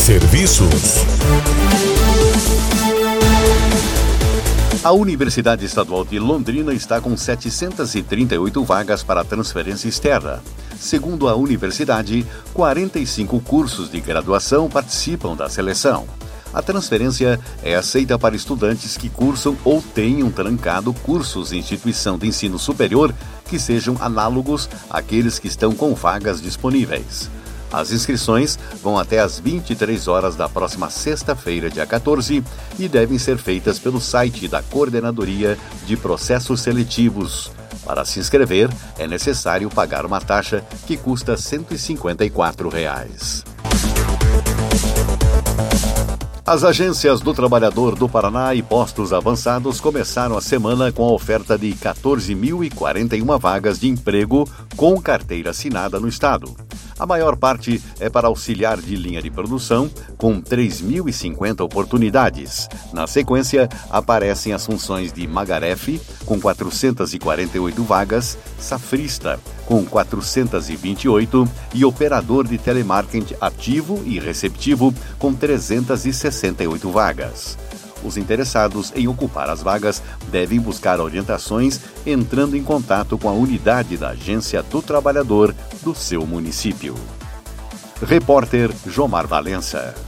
Serviços. A Universidade Estadual de Londrina está com 738 vagas para transferência externa. Segundo a universidade, 45 cursos de graduação participam da seleção. A transferência é aceita para estudantes que cursam ou tenham trancado cursos em instituição de ensino superior que sejam análogos àqueles que estão com vagas disponíveis. As inscrições vão até às 23 horas da próxima sexta-feira, dia 14, e devem ser feitas pelo site da Coordenadoria de Processos Seletivos. Para se inscrever, é necessário pagar uma taxa que custa R$ 154. As agências do Trabalhador do Paraná e Postos Avançados começaram a semana com a oferta de 14.041 vagas de emprego com carteira assinada no estado. A maior parte é para auxiliar de linha de produção, com 3.050 oportunidades. Na sequência, aparecem as funções de Magarefe, com 448 vagas, Safrista, com 428 e operador de telemarketing ativo e receptivo, com 368 vagas. Os interessados em ocupar as vagas devem buscar orientações entrando em contato com a unidade da Agência do Trabalhador do seu município. Repórter Jomar Valença.